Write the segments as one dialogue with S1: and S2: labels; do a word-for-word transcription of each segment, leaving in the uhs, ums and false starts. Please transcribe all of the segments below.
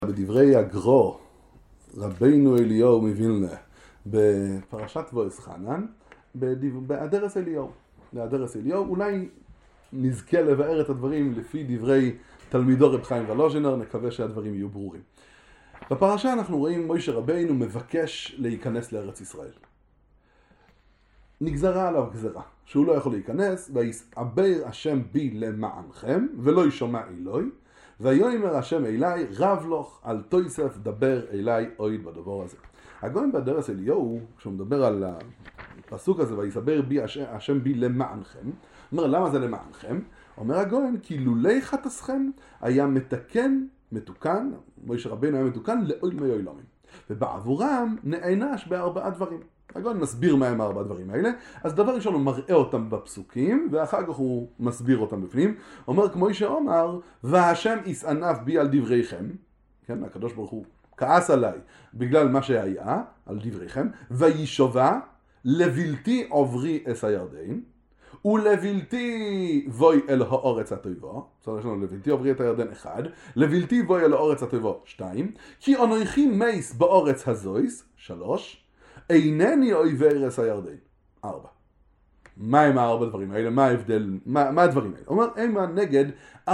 S1: בדברי הגרו, רבינו אליהו מווילנה, בפרשת ועץ חנן, באדרס אליהו. באדרס אליהו, אולי נזכה לבאר את הדברים לפי דברי תלמידו רב חיים ולוז'נר, נקווה שהדברים יהיו ברורים. בפרשה אנחנו רואים מוישה רבינו מבקש להיכנס לארץ ישראל. נגזרה עליו גזרה, שהוא לא יכול להיכנס, ויסעבר השם בי למענכם, ולא ישומע אלוהי, ויאמר השם אליי, רב לך על תויסף דבר אליי אויד בדבר הזה. הגויים באדרס אליהו, כשהוא מדבר על הפסוק הזה, ויסעבר בי השם בי למענכם, אומר למה זה למענכם? אומר הגויים, כי לולי חטאתכם היה מתקן, מתוקן, מוישה רבינו היה מתוקן לאויל מאוילמים. ובעבורם נענש בארבעה דברים. הגויים מסביר מה הם ארבעה דברים האלה, אז דבר ראשון הוא מראה אותם בפסוקים, ואחר כך הוא מסביר אותם בפנים. אומר כמו שאומר, והשם יסענף בי על דבריכם, כן, הקדוש ברוך הוא כעס עליי בגלל מה שהיה, על דבריכם, וישובע לבלתי עוברי אס הירדן, ולבלתי בוי אל האורץ הטובה, בסדר, יש לנו לבלתי עוברי את הירדן אחד, לבלתי בוי אל האורץ הטובה שתיים, כי אנוכי מייס באורץ הזויס, שלוש, אינני אויבי ארץ הירדן, ארבע. מה הם הארבע דברים האלה? מה ההבדל? מה, מה הדברים האלה? אומר, הם נגד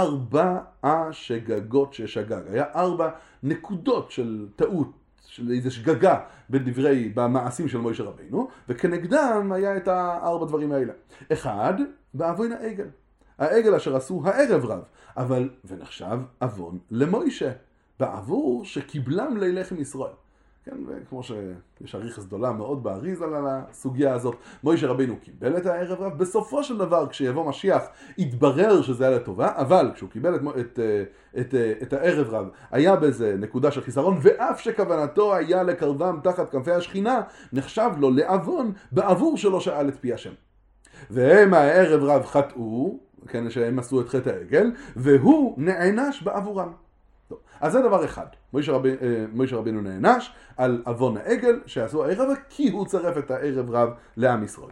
S1: ארבעה שגגות ששגג. היה ארבע נקודות של טעות, של איזו שגגה בדברי, במעשים של מוישה רבינו, וכנגדם היה את הארבע דברים האלה. אחד, באבון העגל. העגל אשר עשו הערב רב, אבל, ונחשב אבון למוישה, בעבור שקיבלם לילך ישראל. כן, וכמו שיש אריכות גדולה מאוד באריזה על הסוגיה הזאת, מוישה רבינו קיבל את הערב רב, בסופו של דבר כשיבוא משיח יתברר שזה היה לטובה, אבל כשהוא קיבל את, את, את, את הערב רב היה בזה נקודה של חיסרון, ואף שכוונתו היה לקרבם תחת כנפי השכינה, נחשב לו לעוון בעבור שלא שאל את פי השם. והם הערב רב חטאו, כן, שהם עשו את חטא העגל, והוא נענש בעבורם. טוב, אז זה דבר אחד. מוישה רבינו, מוישה רבינו נענש על אבון העגל שעשו הערב כי הוא צרף את הערב רב לעם ישראל.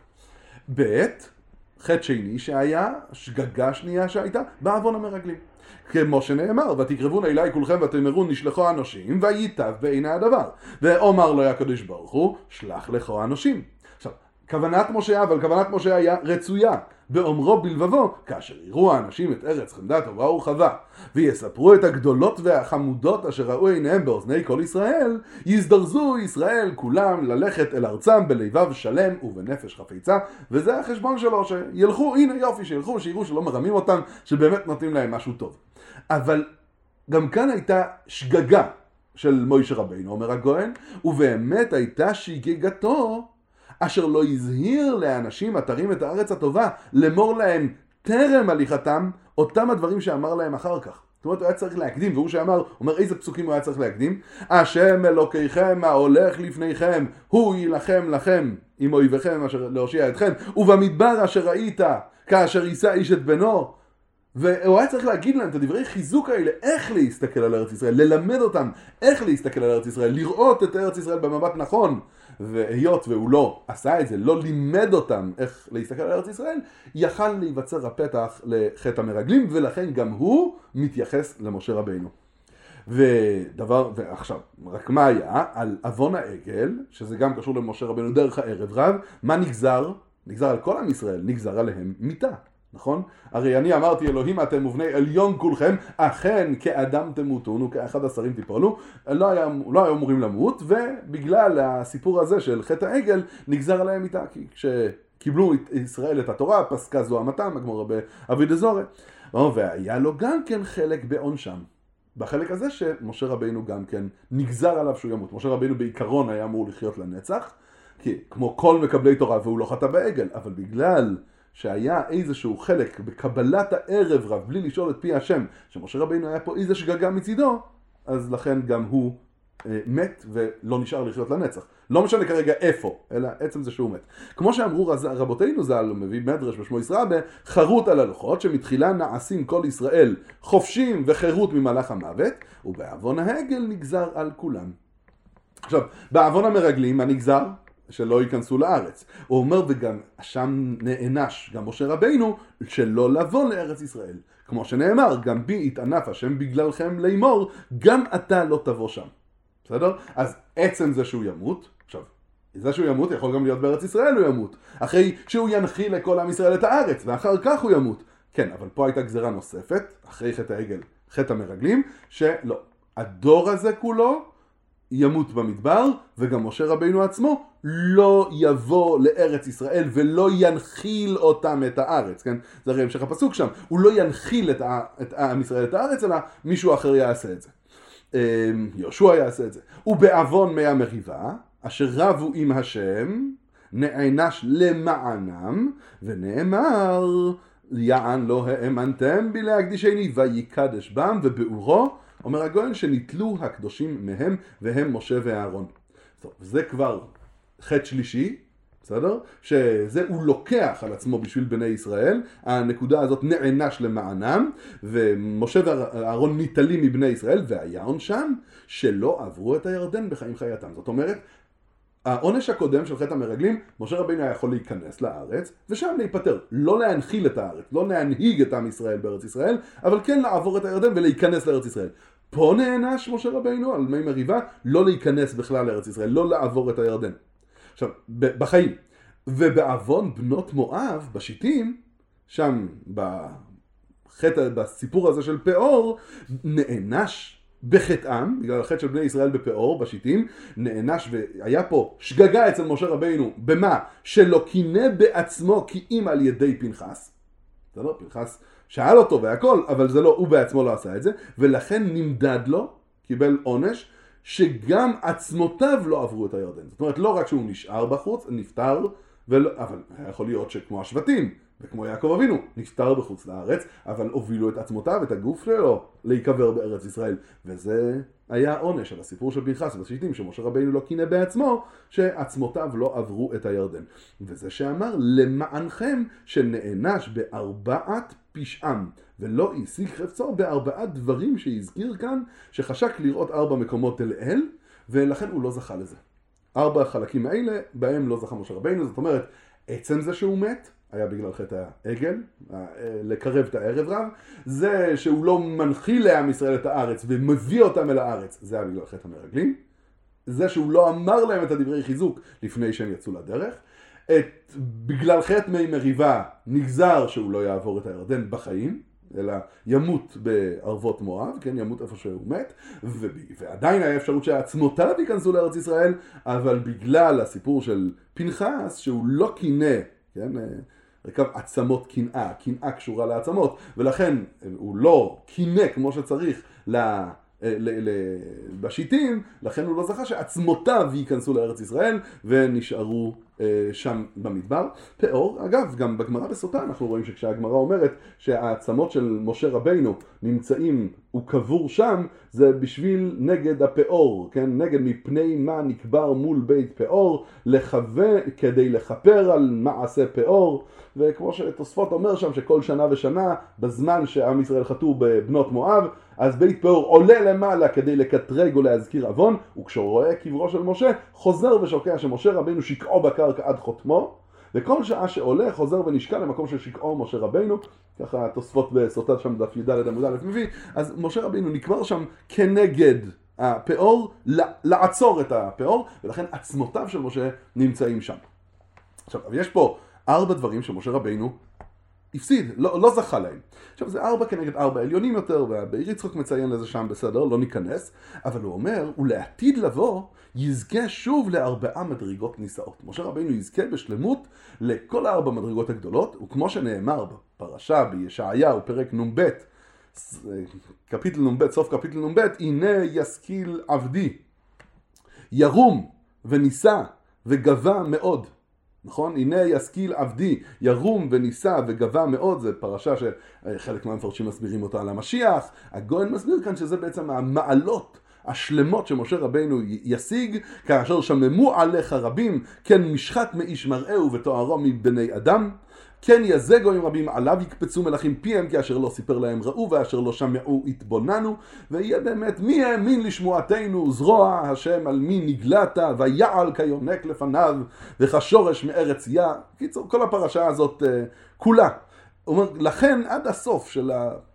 S1: ב' חטא שני שהיה, שגגה שנייה שהייתה, באבון המרגלים. כמו שנאמר, ותקרבון אליי כולכם ותאמרון נשלחו אנושים, וייטב בעיני הדבר. ואומר לו הקדוש ברוך הוא, שלח לכו אנושים. עכשיו, כוונת משה, אבל כוונת משה היה רצויה. באומרו בלבבו, כאשר יראו האנשים את ארץ חמדת וברא ורחבה, ויספרו את הגדולות והחמודות אשר ראו עיניהם באוזני כל ישראל, יזדרזו ישראל כולם ללכת אל ארצם בלבב שלם ובנפש חפיצה, וזה החשבון שלו, שילכו, הנה יופי, שילכו, שיראו שלא מרמים אותם, שבאמת נותנים להם משהו טוב. אבל גם כאן הייתה שגגה של מוישה רבינו, אומר הגויין, ובאמת הייתה שגגתו, אשר לא הזהיר לאנשים התרים את הארץ הטובה, למור להם טרם הליכתם, אותם הדברים שאמר להם אחר כך. זאת אומרת, הוא היה צריך להקדים, והוא שאמר, אומר איזה פסוקים הוא היה צריך להקדים? השם אלוקיכם ההולך לפניכם, הוא יילחם לכם עם אויביכם אשר להושיע אתכם, ובמדבר אשר ראית, כאשר יישא איש את בנו. והוא היה צריך להגיד להם את הדברי חיזוק האלה, איך להסתכל על ארץ ישראל, ללמד אותם איך להסתכל על ארץ ישראל, לראות את ארץ ישראל במבט נכון. והיות והוא לא עשה את זה, לא לימד אותם איך להסתכל על ארץ ישראל, יכל להיווצר הפתח לחטא המרגלים, ולכן גם הוא מתייחס למשה רבינו. ודבר, ועכשיו, רק מה היה? על אבון העגל, שזה גם קשור למשה רבינו דרך הערב רב, מה נגזר? נגזר על כל עם ישראל, נגזר עליהם מיתה. נכון? הרי אני אמרתי אלוהים אתם ובני עליון כולכם, אכן כאדם תמותון וכאחד השרים תיפולו, לא היה, לא היו אמורים למות, ובגלל הסיפור הזה של חטא העגל נגזר עליהם איתה, כי כשקיבלו ישראל את התורה פסקה זו המתם, כמו באבי דזורי, והיה לו גם כן חלק בעונשם. בחלק הזה שמשה רבינו גם כן נגזר עליו שהוא ימות. משה רבינו בעיקרון היה אמור לחיות לנצח, כי כמו כל מקבלי תורה והוא לא חטא בעגל, אבל בגלל שהיה איזשהו חלק בקבלת הערב רב בלי לשאול את פי השם, שמשה רבינו היה פה איזה שגגה מצידו, אז לכן גם הוא אה, מת ולא נשאר לחיות לנצח. לא משנה כרגע איפה, אלא עצם זה שהוא מת. כמו שאמרו רבותינו ז"ל, הוא מביא מדרש בשמו ישראל, חרות על הלוחות, שמתחילה נעשים כל ישראל חופשים וחירות ממלאך המוות, ובאבון העגל נגזר על כולם. עכשיו, באבון המרגלים הנגזר, שלא ייכנסו לארץ. הוא אומר, וגם שם נענש, גם משה רבינו, שלא לבוא לארץ ישראל. כמו שנאמר, גם בי יתענף השם בגללכם לאמור, גם אתה לא תבוא שם. בסדר? אז עצם זה שהוא ימות, עכשיו, זה שהוא ימות יכול גם להיות בארץ ישראל הוא ימות, אחרי שהוא ינחיל לכל עם ישראל את הארץ, ואחר כך הוא ימות. כן, אבל פה הייתה גזירה נוספת, אחרי חטא העגל, חטא המרגלים, שלא, הדור הזה כולו ימות במדבר, וגם משה רבינו עצמו לא יבוא לארץ ישראל ולא ינחיל אותם את הארץ, כן? זה הרי המשך הפסוק שם, הוא לא ינחיל את, ה, את עם ישראל את הארץ, אלא מישהו אחר יעשה את זה. יהושע יעשה את זה. ובעוון מי המריבה, אשר רבו עם השם, נענש למענם, ונאמר, יען לא האמנתם בי להקדישני, ויקדש בם, ובאורו, אומר הגויין שניטלו הקדושים מהם, והם משה ואהרון. טוב, זה כבר חטא שלישי, בסדר? שזה הוא לוקח על עצמו בשביל בני ישראל, הנקודה הזאת נענש למענם, ומשה ואהרון ניטלים מבני ישראל, והיה עונשם שלא עברו את הירדן בחיים חייתם. זאת אומרת, העונש הקודם של חטא המרגלים, משה רבינו היה יכול להיכנס לארץ, ושם להיפטר, לא להנחיל את הארץ, לא להנהיג את עם ישראל בארץ ישראל, אבל כן לעבור את הירדן ולהיכנס לארץ ישראל. פה נענש משה רבינו על מי מריבה, לא להיכנס בכלל לארץ ישראל, לא לעבור את הירדן. עכשיו, בחיים, ובעוון בנות מואב, בשיטים, שם בחטא, בסיפור הזה של פאור, נענש בחטאם, בגלל החטא של בני ישראל בפאור, בשיטים, נענש והיה פה שגגה אצל משה רבינו, במה? שלא קינא בעצמו כי אם על ידי פנחס. זה לא, פנחס שאל אותו והכל, אבל זה לא, הוא בעצמו לא עשה את זה, ולכן נמדד לו, קיבל עונש, שגם עצמותיו לא עברו את הירדן. זאת אומרת, לא רק שהוא נשאר בחוץ, נפטר, ולא, אבל יכול להיות שכמו השבטים, וכמו יעקב אבינו, נפטר בחוץ לארץ, אבל הובילו את עצמותיו, את הגוף שלו, להיקבר בארץ ישראל. וזה היה עונש על הסיפור של פנחס בשיטים, שמשה רבינו לא קינא בעצמו, שעצמותיו לא עברו את הירדן. וזה שאמר, למענכם שנענש בארבעת פשעם, ולא השיג חפצו בארבעת דברים שהזכיר כאן, שחשק לראות ארבע מקומות אל אל, ולכן הוא לא זכה לזה. ארבע החלקים האלה, בהם לא זכה משה רבינו, זאת אומרת, עצם זה שהוא מת, היה בגלל חטא העגל, לקרב את הערב רב, זה שהוא לא מנחיל לעם ישראל את הארץ ומביא אותם אל הארץ, זה היה בגלל חטא המרגלים, זה שהוא לא אמר להם את הדברי חיזוק לפני שהם יצאו לדרך, את, בגלל חטא מי מריבה נגזר שהוא לא יעבור את הירדן בחיים, אלא ימות בערבות מואב, כן, ימות איפה שהוא מת, ו- ועדיין היה אפשרות שהעצמותיו ייכנסו לארץ ישראל, אבל בגלל הסיפור של פנחס, שהוא לא קינא, כן, רכב עצמות קנאה, קנאה קשורה לעצמות, ולכן הוא לא קינא כמו שצריך ל... ל- ל- בשיטים, לכן הוא לא זכה שעצמותיו ייכנסו לארץ ישראל ונשארו אה, שם במדבר. פאור, אגב, גם בגמרא בסוטה אנחנו רואים שכשהגמרא אומרת שהעצמות של משה רבינו נמצאים וקבור שם, זה בשביל נגד הפאור, כן? נגד מפני מה נקבר מול בית פאור, לחווה כדי לכפר על מעשה פאור, וכמו שתוספות אומר שם שכל שנה ושנה בזמן שעם ישראל חטאו בבנות מואב, אז בית פאור עולה למעלה כדי לקטרג ולהזכיר עוון, וכשהוא רואה קברו של משה, חוזר ושוקע שמשה רבינו שקעו בקרקע עד חותמו, וכל שעה שעולה חוזר ונשקע למקום של שקעו משה רבינו, ככה תוספות בסוטה שם דף י"ד עמוד א' מביא, אז משה רבינו נקבר שם כנגד הפאור, לעצור את הפאור, ולכן עצמותיו של משה נמצאים שם. עכשיו, יש פה ארבע דברים שמשה רבינו הפסיד, לא, לא זכה להם. עכשיו זה ארבע כנגד ארבע עליונים יותר, ובאיר יצחק מציין לזה שם בסדר, לא ניכנס, אבל הוא אומר, ולעתיד לבוא, יזכה שוב לארבעה מדרגות נישאות. משה רבינו יזכה בשלמות לכל הארבע מדרגות הגדולות, וכמו שנאמר בפרשה בישעיהו, פרק נ"ב, קפיטל נ"ב, סוף קפיטל נ"ב, הנה ישכיל עבדי, ירום ונישא וגבה מאוד. נכון? הנה ישכיל עבדי, ירום ונישא וגבה מאוד, זה פרשה שחלק מהמפרשים מסבירים אותה על המשיח. הגויין מסביר כאן שזה בעצם המעלות השלמות שמשה רבינו ישיג, כאשר שממו עליך רבים, כן משחת מאיש מראהו ותוארו מבני אדם, כן יזה גויים רבים עליו יקפצו מלכים פיהם, כי אשר לא סיפר להם ראו ואשר לא שמעו התבוננו, ויהיה באמת מי האמין לשמועתנו, זרוע השם על מי נגלת, ויעל כיונק לפניו וכשורש מארץ יא. קיצור, כל הפרשה הזאת uh, כולה. אומר, לכן עד הסוף של ה...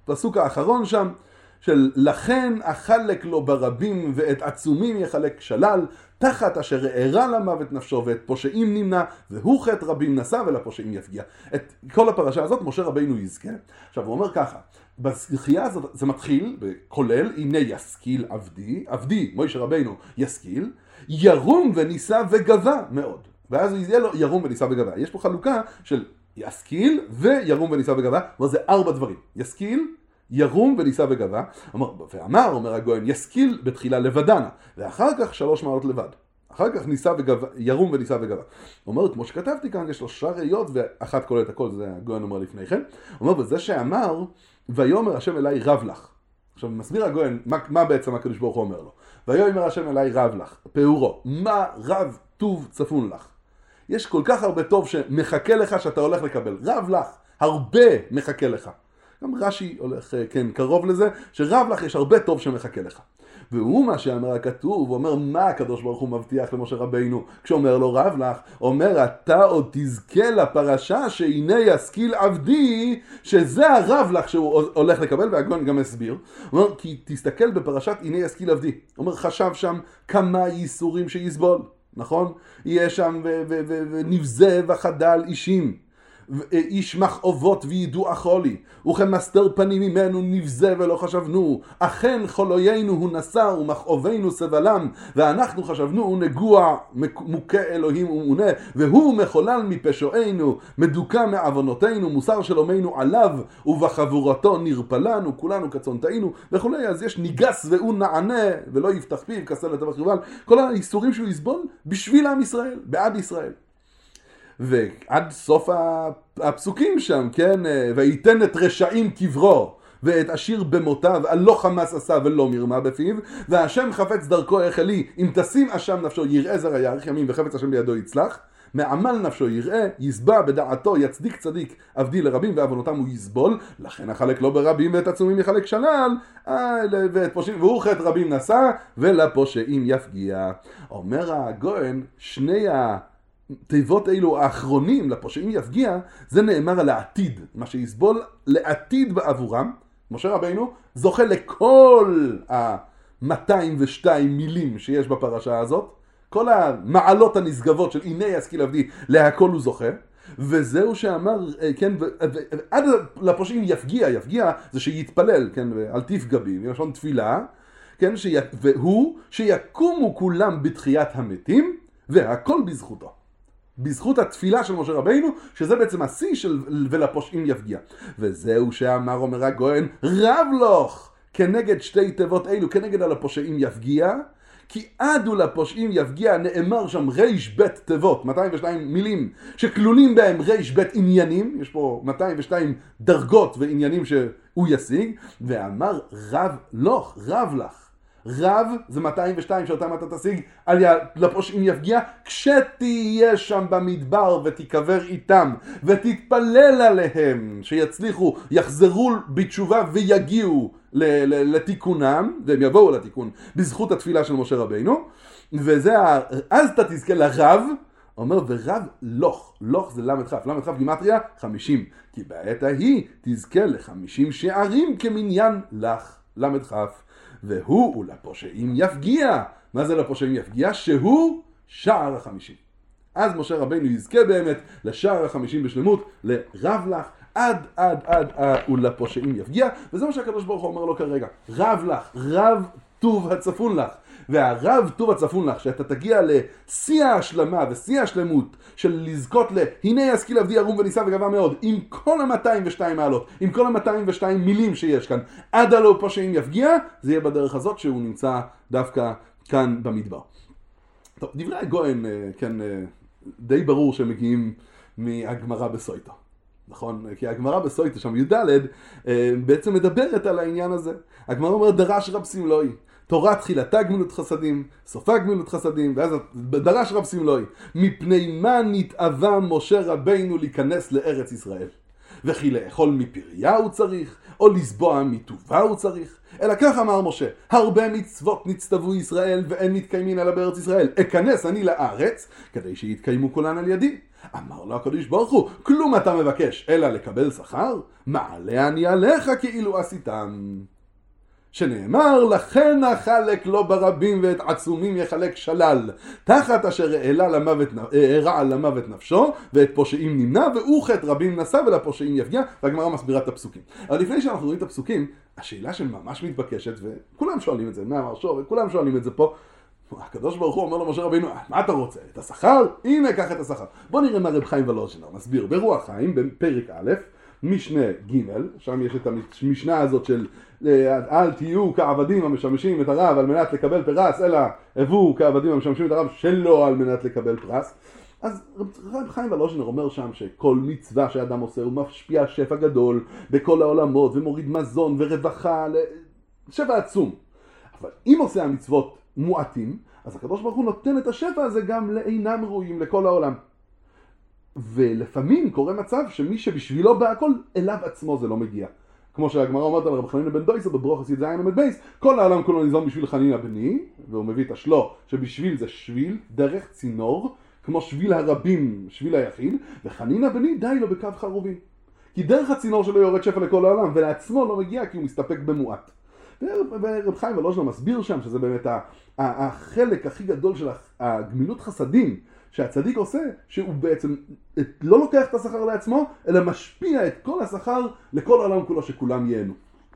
S1: הפסוק האחרון שם, של לכן אחלק לו ברבים ואת עצומים יחלק שלל, תחת אשר הערה למוות נפשו ואת פושעים נמנע, והוא חטא רבים נשא ולפושעים יפגיע. את כל הפרשה הזאת משה רבינו יזכה. עכשיו הוא אומר ככה, בזכייה הזאת זה מתחיל בכולל, הנה ישכיל עבדי, עבדי משה רבינו ישכיל, ירום וניסה וגבה מאוד. ואז יהיה לו ירום וניסה וגבה. יש פה חלוקה של ישכיל וירום וניסה וגבה, זה ארבע דברים. ישכיל, ירום וניסה וגבה, אומר, ואמר, אומר הגויין, ישכיל בתחילה לבדנה, ואחר כך שלוש מעלות לבד. אחר כך ניסה וגבה, ירום וניסה וגבה. אומר, כמו שכתבתי כאן, יש לו שלושה ראיות, ואחת כוללת הכל, זה הגויין אומר לפני כן. אומר, וזה שאמר, ויאמר השם אליי רב לך. עכשיו, מסביר הגויין, מה, מה בעצם הקדוש ברוך הוא אומר לו? ויאמר השם אליי רב לך, פעורו, מה רב טוב צפון לך? יש כל כך הרבה טוב שמחכה לך שאתה הולך לקבל. רב לך, הרבה מחכה לך. גם רש"י הולך, כן, קרוב לזה, שרב לך יש הרבה טוב שמחכה לך. והוא מה שאמר הכתוב, הוא אומר, מה הקדוש ברוך הוא מבטיח למשה רבינו, כשאומר לו רב לך, אומר, אתה עוד תזכה לפרשה שהנה ישכיל עבדי, שזה הרב לך שהוא הולך לקבל, והגויין גם הסביר. הוא אומר, כי תסתכל בפרשת הנה ישכיל עבדי. הוא אומר, חשב שם כמה ייסורים שיסבול, נכון? יהיה שם ונבזה וחדל אישים. איש מכאובות וידוע חולי, וכמסתר פנים ממנו נבזה ולא חשבנו, אכן חולוינו הוא נשא ומכאובנו סבלם, ואנחנו חשבנו הוא נגוע מוכה אלוהים ומונה, והוא מחולל מפשענו, מדוכא מעוונותינו, מוסר שלומנו עליו, ובחבורתו נרפלנו, כולנו כצאן וכולי. אז יש ניגס והוא נענה, ולא יפתח פיו כסלע טבח יובל, כל האיסורים שהוא יסבול בשביל עם ישראל, בעד ישראל. ועד סוף הפסוקים שם, כן, ויתן את רשעים קברו, ואת עשיר במותיו, הלא חמס עשה ולא מרמה בפיו, והשם חפץ דרכו החלי, אם תשים אשם נפשו יראה זרע יאריך ימים, וחפץ השם בידו יצלח, מעמל נפשו יראה, יסבע בדעתו, יצדיק צדיק, עבדי לרבים ועוונותם הוא יסבול, לכן החלק לא ברבים ואת עצומים יחלק שלל, ואת פושעים, והוא חטא רבים נשא, ולפושעים יפגיע. אומר הגויין, שני ה... תיבות אלו האחרונים, לפושעים יפגיע, זה נאמר על העתיד, מה שיסבול לעתיד בעבורם. משה רבינו זוכה לכל ה-מאתיים ושתיים מילים שיש בפרשה הזאת, כל המעלות הנשגבות של הנה ישכיל עבדי, להכל הוא זוכה, וזהו שאמר, כן, עד לפושעים יפגיע, יפגיע זה שיתפלל, כן, על תפגע בי, מלשון תפילה, כן, והוא שיקומו כולם בתחיית המתים, והכל בזכותו. בזכות התפילה של משה רבינו, שזה בעצם השיא של ולפושעים יפגיע. וזהו שאמר אומר הגויין, רב לך כנגד שתי תיבות אלו, כנגד על הפושעים יפגיע, כי עדו לפושעים יפגיע, נאמר שם ריש בית תיבות, מאתיים ושתיים מילים, שכלולים בהם ריש בית עניינים, יש פה מאתיים ושתיים דרגות ועניינים שהוא ישיג, ואמר רב לך, רב לך. רב זה מאתיים ושתיים שאותם אתה תשיג על לפושעים יפגיע, כשתהיה שם במדבר ותיקבר איתם ותתפלל עליהם שיצליחו, יחזרו בתשובה ויגיעו לתיקונם, והם יבואו לתיקון בזכות התפילה של משה רבינו, וזה, אז אתה תזכה לרב, אומר ורב לוך, לוך זה למד חף, למד חף גימטריה חמישים, כי בעת ההיא תזכה לחמישים שערים כמניין לך, למד חף. והוא ולפושעים יפגיע. מה זה לפושעים יפגיע? שהוא שער החמישים. אז משה רבינו יזכה באמת לשער החמישים בשלמות, לרב לך, עד עד עד ולפושעים יפגיע, וזה מה שהקדוש ברוך הוא אומר לו כרגע. רב לך, רב טוב הצפון לך. והרב טוב הצפון לך, שאתה תגיע לשיא ההשלמה ושיא השלמות של לזכות לה, הנה ישכיל עבדי ירום וניסה וגבה מאוד, עם כל ה-מאתיים ושתיים מעלות, עם כל ה-מאתיים ושתיים מילים שיש כאן, עד הלא פושעים יפגיע, זה יהיה בדרך הזאת שהוא נמצא דווקא כאן במדבר. טוב, דברי הגויין, כן, די ברור שהם מגיעים מהגמרא בסויטה. נכון? כי הגמרא בסויטה שם י"ד בעצם מדברת על העניין הזה. הגמרא אומר דרש רב סמלוי. תורה תחילתה גמילות חסדים, סופה גמילות חסדים, ואז דרש רב סמלוי, מפני מה נתאווה משה רבינו להיכנס לארץ ישראל? וכי לאכול מפריה הוא צריך, או לסבוע מטובה הוא צריך. אלא כך אמר משה, הרבה מצוות נצטוו ישראל ואין מתקיימין אלא בארץ ישראל. אכנס אני לארץ כדי שיתקיימו כולן על ידי. אמר לו הקדוש ברוך הוא, כלום אתה מבקש אלא לקבל שכר? מעלה אני עליך כאילו עשיתם. שנאמר, לכן החלק לא ברבים ואת עצומים יחלק שלל, תחת אשר העלה למוות, הרע למוות נפשו, ואת פושעים נמנע, והוא חטא רבים נשא ולפושעים יפגע. והגמרא מסבירה את הפסוקים. אבל לפני שאנחנו רואים את הפסוקים, השאלה שממש מתבקשת, וכולם שואלים את זה, מה אמר שור, וכולם שואלים את זה פה, הקדוש ברוך הוא אומר למשה רבינו, מה אתה רוצה? את השכר? הנה, קח את השכר. בוא נראה מה רב חיים ולוז'נר מסביר ברוח חיים, בפרק א', משנה ג', שם יש את המשנה הזאת של אל תהיו כעבדים המשמשים את הרב על מנת לקבל פרס, אלא הבו כעבדים המשמשים את הרב שלא על מנת לקבל פרס. אז רב חיים ולוז'נר אומר שם שכל מצווה שאדם עושה הוא משפיע שפע גדול בכל העולמות ומוריד מזון ורווחה, שפע עצום. אבל אם עושה המצוות מועטים, אז הקדוש ברוך הוא נותן את השפע הזה גם לאינם ראויים לכל העולם. ולפעמים קורה מצב שמי שבשבילו בהכל, אליו עצמו זה לא מגיע. כמו שהגמרא אומרת על רב חנינא בן דויסא בברוך י"ז עמוד בייס, כל העולם כולו ניזון בשביל חנינא בני, והוא מביא את השלו שבשביל זה שביל, דרך צינור, כמו שביל הרבים, שביל היחיד, וחנינא בני די לו בקו חרובים. כי דרך הצינור שלו יורד שפע לכל העולם, ולעצמו לא מגיע כי הוא מסתפק במועט. ורב חיים ולוז'נר מסביר שם שזה באמת החלק הכי גדול של הגמילות חסדים שהצדיק עושה, שהוא בעצם לא לוקח את השכר לעצמו, אלא משפיע את כל השכר לכל העולם כולו שכולם ייהנו.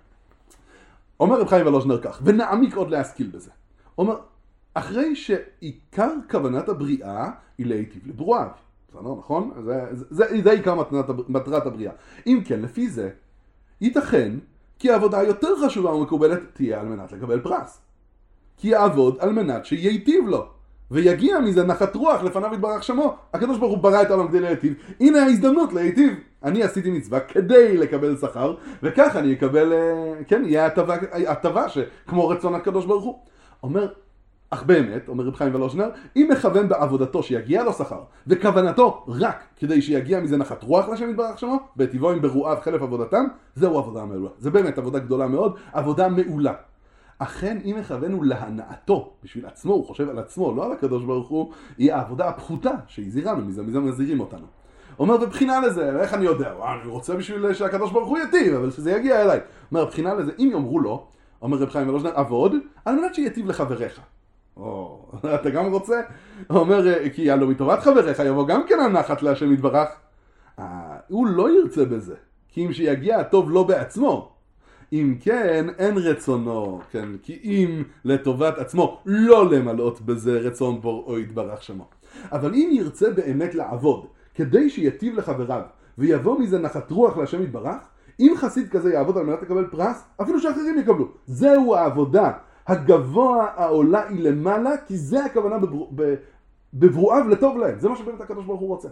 S1: אומר רב חיים ולוז'נר כך, ונעמיק עוד להשכיל בזה. אומר, אחרי שעיקר כוונת הבריאה היא להיטיב לברואיו. זה לא נכון? זה, זה, זה, זה עיקר מטרת, מטרת הבריאה. אם כן, לפי זה, ייתכן כי העבודה היותר חשובה ומקובלת תהיה על מנת לקבל פרס. כי יעבוד על מנת שייטיב לו. ויגיע מזה נחת רוח לפניו יתברך שמו. הקדוש ברוך הוא ברא את העולם כדי להיטיב. הנה ההזדמנות להיטיב. אני עשיתי מצווה כדי לקבל שכר, וכך אני אקבל, כן, יהיה הטבה, הטבה שכמו רצון הקדוש ברוך הוא. אומר, אך באמת, אומר רב חיים ולוז'נר, אם מכוון בעבודתו שיגיע לו שכר, וכוונתו רק כדי שיגיע מזה נחת רוח לשם יתברך שמו, בטבעו עם ברואיו חלף עבודתם, זהו עבודה מעולה. זה באמת עבודה גדולה מאוד, עבודה מעולה. אכן, אם מכוונו להנאתו, בשביל עצמו, הוא חושב על עצמו, לא על הקדוש ברוך הוא, היא העבודה הפחותה שהזהירנו מזה, מזה מזהירים אותנו. אומר, ובחינה לזה, איך אני יודע? אני רוצה בשביל שהקדוש ברוך הוא יטיב, אבל שזה יגיע אליי. אומר, בחינה לזה, אם יאמרו לו, אומר רב חיים ולוז'נר, עבוד, על מנת שיטיב לחבריך. או, אתה גם רוצה? הוא אומר, כי הלא מטובת חבריך יבוא גם כן הנחת להשם יתברך. הוא לא ירצה בזה, כי אם שיגיע הטוב לא בעצמו, אם כן, אין רצונו, כן, כי אם לטובת עצמו לא למלאות בזה רצון בוראו יתברך שמו. אבל אם ירצה באמת לעבוד, כדי שיטיב לחבריו, ויבוא מזה נחת רוח להשם יתברך, אם חסיד כזה יעבוד על מנת לקבל פרס, אפילו שאחרים יקבלו. זהו העבודה. הגבוה העולה היא למעלה, כי זה הכוונה בבר... בברואיו לטוב להם. זה מה שבאמת הקדוש ברוך הוא רוצה.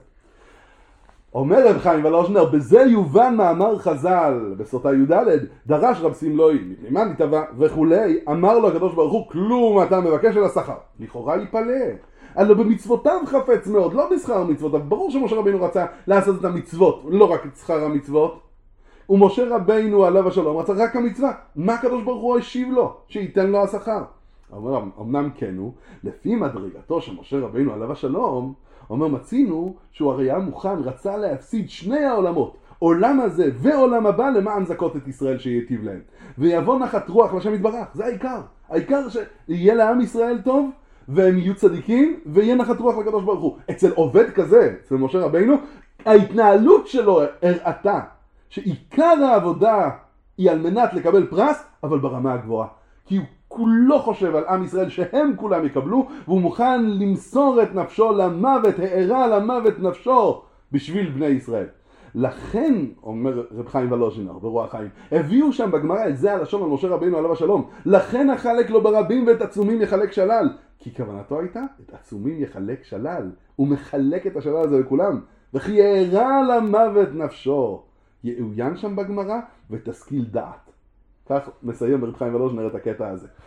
S1: אומר רב חיים ולוז'נר, בזה יובן מאמר חז"ל, בסוטה י"ד, דרש רב סמלוי, מפני מה נתבע וכולי, אמר לו הקדוש ברוך הוא, כלום אתה מבקש על השכר. לכאורה ייפלא. אלא במצוותיו חפץ מאוד, לא בשכר המצוות. ברור שמשה רבינו רצה לעשות את המצוות, לא רק את שכר המצוות. ומשה רבינו עליו השלום רצה רק המצווה. מה הקדוש ברוך הוא השיב לו? שייתן לו השכר. אומר, אמנם כן הוא, לפי מדרגתו של משה רבינו עליו השלום, אומר, מצינו שהוא הרי היה מוכן, רצה להפסיד שני העולמות, עולם הזה ועולם הבא, למען זכות את ישראל שיטיב להם. ויבוא נחת רוח לשם יתברך. זה העיקר. העיקר שיהיה לעם ישראל טוב, והם יהיו צדיקים, ויהיה נחת רוח לקדוש ברוך הוא. אצל עובד כזה, אצל משה רבינו, ההתנהלות שלו הראתה, שעיקר העבודה היא על מנת לקבל פרס, אבל ברמה הגבוהה. כי הוא כולו חושב על עם ישראל שהם כולם יקבלו, והוא מוכן למסור את נפשו למוות, הערה למוות נפשו, בשביל בני ישראל. לכן, אומר רב חיים ולוז'נר, ברוח חיים, הביאו שם בגמרא את זה הלשון על משה רבינו עליו השלום. לכן החלק לו ברבים ואת עצומים יחלק שלל. כי כוונתו הייתה, את עצומים יחלק שלל. הוא מחלק את השלל הזה לכולם. וכי הערה למוות נפשו. יעוין שם בגמרא ותשכיל דעת. כך מסיים רב חיים ולוז'נר את הקטע הזה.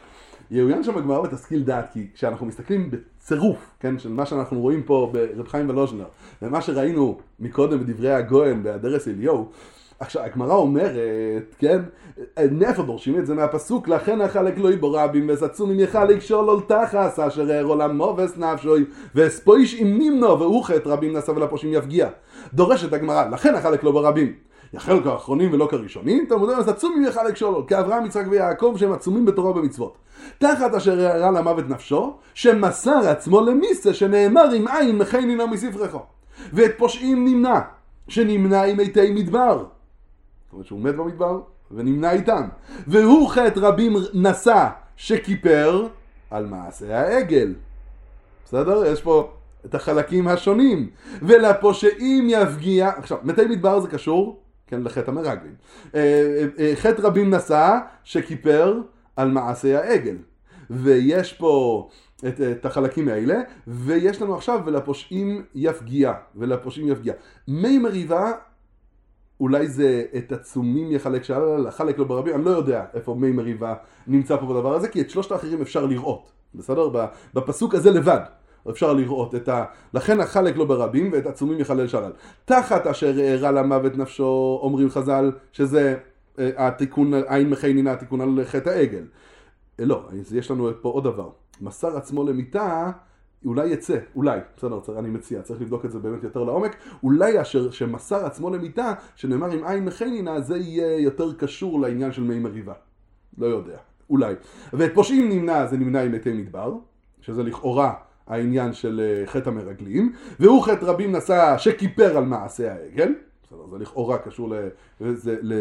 S1: יעוין שם הגמרא ותשכיל דעת, כי כשאנחנו מסתכלים בצירוף, כן, של מה שאנחנו רואים פה ברב חיים ולוז'נר, ומה שראינו מקודם בדברי הגויין בהדרס אליהו, עכשיו, הגמרא אומרת, כן, נפר דורשים את זה מהפסוק, לכן החלק לא יבוא רבים, וסצומים יחלק שול תחס, אשר הער עולמו וסנפשוי, וספויש עם נמנו, והוא חטא רבים נסע ולפושים יפגיע. דורשת הגמרא, לכן החלק לא ברבים. יחל כאחרונים ולא כראשונים, תלמוד אז עצומים יחלק שול, כאברהם, יצחק ויעקב, שהם עצומים בתורה ובמצוות. תחת אשר הערה למוות נפשו, שמסר עצמו למיסה, שנאמר עם עין מחי נינו מספרך. ואת פושעים נמנע, שנמנע עם מתי מדבר. זאת אומרת שהוא מת במדבר ונמנע איתם. והוא חטא רבים נשא שכיפר על מעשה העגל. בסדר? יש פה את החלקים השונים. ולפושעים יפגיע, עכשיו, מתי מדבר זה קשור, כן, לחטא המרגלים. חטא רבים נשא שכיפר על מעשה העגל. ויש פה את, את החלקים האלה, ויש לנו עכשיו ולפושעים יפגיע, ולפושעים יפגיע. מי מריבה, אולי זה את עצומים יחלק שעלה, חלק לא ברבים, אני לא יודע איפה מי מריבה נמצא פה בדבר הזה, כי את שלושת האחרים אפשר לראות, בסדר? בפסוק הזה לבד אפשר לראות את ה... לכן החלק לא ברבים ואת עצומים יחלל שלל. תחת אשר הערה למוות נפשו, אומרים חז"ל, שזה התיקון, עין מחי נינה, התיקון על חטא העגל. לא, יש לנו פה עוד דבר. מסר עצמו למיתה, אולי יצא, אולי, בסדר, אני מציע, צריך לבדוק את זה באמת יותר לעומק, אולי אשר שמסר עצמו למיתה, שנאמר עם עין מחי נינה, זה יהיה יותר קשור לעניין של מי מריבה. לא יודע, אולי. ואת פושעים נמנע, זה נמנע עם מתי מדבר, שזה לכאורה העניין של חטא המרגלים, והוא חטא רבים נשא שכיפר על מעשה העגל, בסדר, זה לכאורה קשור ל... זה, ל...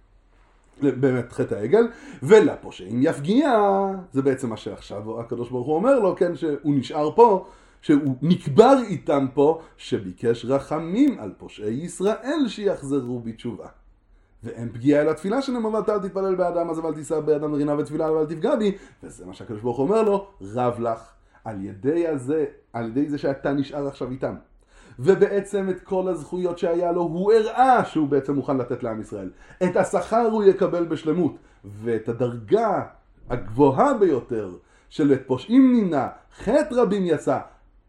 S1: באמת חטא העגל, ולפושעים יפגיע, זה בעצם מה שעכשיו הקדוש ברוך הוא אומר לו, כן, שהוא נשאר פה, שהוא נקבר איתם פה, שביקש רחמים על פושעי ישראל שיחזרו בתשובה. ואין פגיעה אל התפילה שנאמר, ואתה אל תתפלל באדם הזה ואל תישא באדם רינה ותפילה ואל תפגע בי, וזה מה שהקדוש ברוך הוא אומר לו, רב לך על ידי הזה, על ידי זה שאתה נשאר עכשיו איתם. ובעצם את כל הזכויות שהיה לו הוא הראה שהוא בעצם מוכן לתת לעם ישראל. את השכר הוא יקבל בשלמות, ואת הדרגה הגבוהה ביותר של את פושעים נמנע, חטא רבים יצא,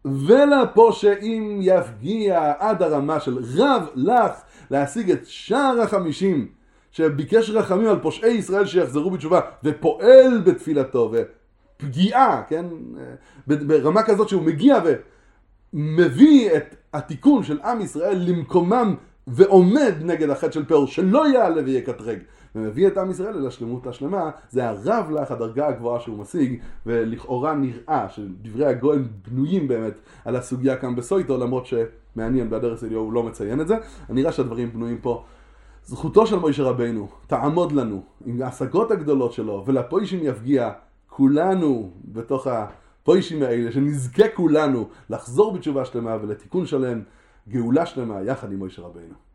S1: ולפושעים יפגיע עד הרמה של רב לך להשיג את שער החמישים, שביקש רחמים על פושעי ישראל שיחזרו בתשובה, ופועל בתפילתו, ופגיעה, כן? ברמה כזאת שהוא מגיע ו... מביא את התיקון של עם ישראל למקומם ועומד נגד החטא של פאור שלא יעלה ויקטרג, ומביא את עם ישראל אל השלמות השלמה. זה הרב לך, הדרגה הגבוהה שהוא משיג, ולכאורה נראה שדברי הגויין בנויים באמת על הסוגיה כאן בסויטו, למרות שמעניין בהדרס אליהו הוא לא מציין את זה. אני נראה שהדברים בנויים פה. זכותו של מוישה רבינו תעמוד לנו עם ההשגות הגדולות שלו, ולפוישים יפגיע כולנו בתוך ה... פוישים האלה, שנזכה כולנו לחזור בתשובה שלמה ולתיקון שלם, גאולה שלמה יחד עם מוישה רבינו.